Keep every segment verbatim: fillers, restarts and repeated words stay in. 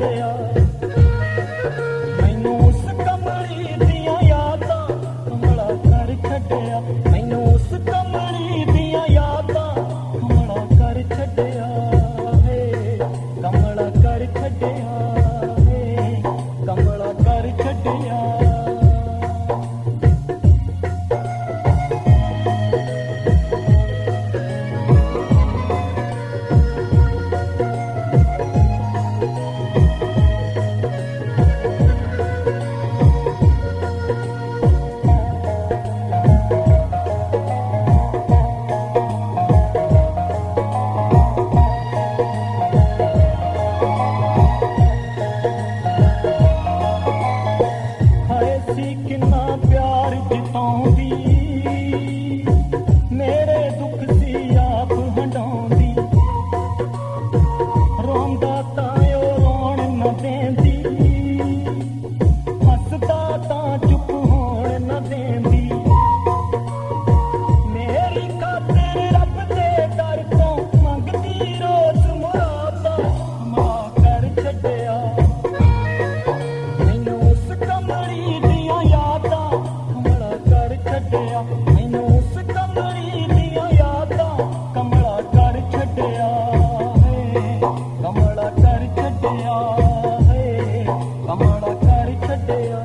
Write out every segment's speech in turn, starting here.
ਛੱਡਿਆ। ਮੈਨੂੰ ਉਸ ਕਮਲੀ ਦੀਆਂ ਯਾਦਾਂ ਕਮਲਾ ਕਰ ਛੱਡਿਆ। ਮੈਨੂੰ ਉਸ ਕਮਲੀ ਦੀਆਂ ਯਾਦਾਂ ਕਮਲਾ ਕਰ ਛੱਡਿਆ ਵੇ, ਕਮਲਾ ਕਰ ਛੱਡਿਆ ਵੇ, ਕਮਲਾ ਕਰ ਛੱਡਿਆ। ਕਿੰਨਾ ਪਿਆਰ ਜਿਤਾਉਂਦੀ, ਮੇਰੇ ਦੁੱਖ ਸੀ ਆਪ ਹੰਡਾਉਂਦੀ। ਰੋਂਦਾ ਤਾਂ ਉਹ ਰੋਣ ਨਾ ਦੇਂਦੀ, ਹੱਸਦਾ ਤਾਂ ਚੁੱਪ ਹੋਣ ਨਾ ਦੇਂਦੀ। ਮੇਰੀ ਖਾਤਰ ਰੱਬ ਦੇ ਦਰ ਤੋਂ ਮੰਗਦੀ ਰੋਜ਼ ਮੁਰਾਦਾਂ ਕਮਲਾ ਕਰ ਛੱਡਿਆ। ਮੈਨੂੰ ਉਸ ਕਮਲੀ ਦੀਆਂ ਯਾਦਾਂ ਕਮਲਾ ਕਰ ਛੱਡਿਆ। ਮੈਨੂੰ ਉਸ ਕਮਲੀ ਦੀਆਂ ਯਾਦਾਂ ਕਮਲਾ ਕਰ ਛੱਡਿਆ ਹੈ, ਕਮਲਾ ਕਰ ਛੱਡਿਆ ਹੈ, ਕਮਲਾ ਕਰ ਛੱਡਿਆ।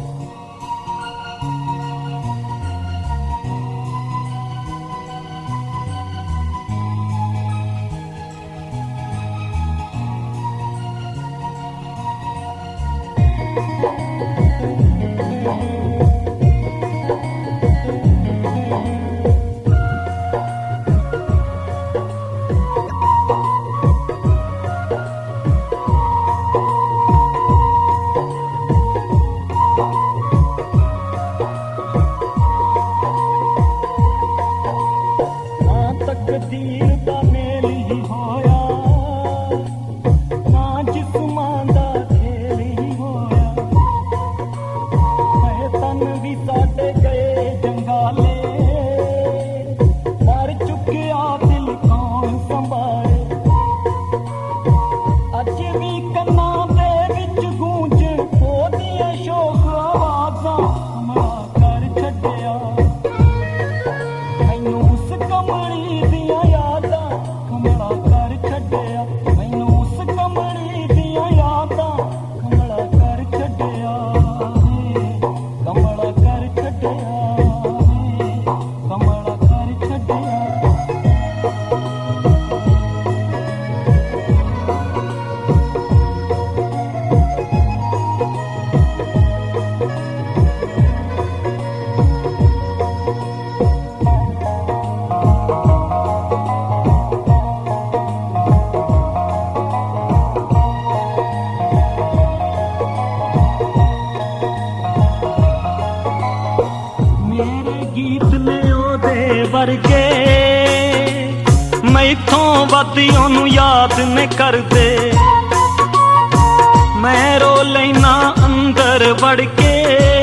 ਤਕਦੀਰ ਦਾ ਮੇਲ ਹੀ ਹੋਇਆ, ਨਾ ਜਿਸਮਾਂ ਦਾ ਖੇਲ ਹੀ ਹੋਇਆ। ਹੈ ਤਨ ਵੀ ਸਾਡੇ ਗਏ ਜੰਗਾਲੇ, ਮਰ ਚੁੱਕਿਆ ਦਿਲ ਕੌਣ ਸੰਭਾਲੇ। ਅੱਜ ਵੀ ਕੰਨਾਂ ਦੇ ਵਿੱਚ ਗੂੰਜ ਉਹਦੀਆਂ ਸ਼ੋਕ ਆਵਾਜ਼ਾਂ ਕਮਲਾ ਕਰ ਛੱਡਿਆ। ਮੈਨੂੰ ਉਸ ਕਮਲੀ ਦੀਆਂ ਯਾਦਾਂ ਕਮਲਾ ਕਰ ਛੱਡਿਆ। ਮੈਨੂੰ ਉਸ ਕਮਲੀ ਦੀਆਂ ਯਾਦਾਂ ਕਮਲਾ ਕਰ ਛੱਡਿਆ ਹੈ, ਕਮਲਾ ਕਰ ਛੱਡਿਆ ਹੈ, ਕਮਲਾ ਕਰ ਛੱਡਿਆ। ਮੇਰੇ ਗੀਤ ਨੇ ਉਹਦੇ ਵਰਗੇ, ਮੈਥੋਂ ਵੱਧ ਉਹਨੂੰ ਯਾਦ ਨੇ ਕਰਦੇ। ਮੈਂ ਰੋ ਲੈਨਾ ਅੰਦਰ ਵੜ ਕੇ,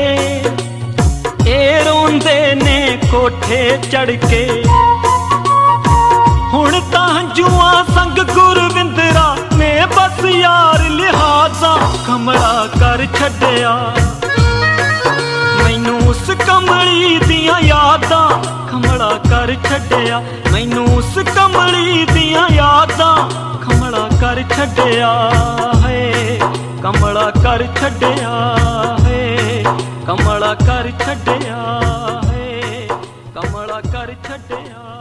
ਇਹ ਰੋਂਦੇ ਨੇ ਕੋਠੇ ਚੜ ਕੇ। ਹੁਣ ਤਾਂ ਹੰਝੂਆਂ ਸੰਗ ਗੁਰਵਿੰਦਰਾ ਨੇ ਬਸ ਯਾਰ ਲਿਹਾਜ਼ਾ ਕਮਲਾ ਕਰ ਛੱਡਿਆ। ਮੈਨੂੰ ਉਸ ਕਮਲੀ ਦੀਆਂ ਯਾਦਾਂ ਕਮਲਾ ਕਰ ਛੱਡਿਆ। ਮੈਨੂੰ ਉਸ ਕਮਲੀ ਦੀਆਂ ਯਾਦਾਂ ਕਮਲਾ ਕਰ ਛੱਡਿਆ ਹੈ, ਕਮਲਾ ਕਰ ਛੱਡਿਆ ਹੈ, ਕਮਲਾ ਕਰ ਛੱਡਿਆ ਹੈ, ਕਮਲਾ ਕਰ ਛੱਡਿਆ।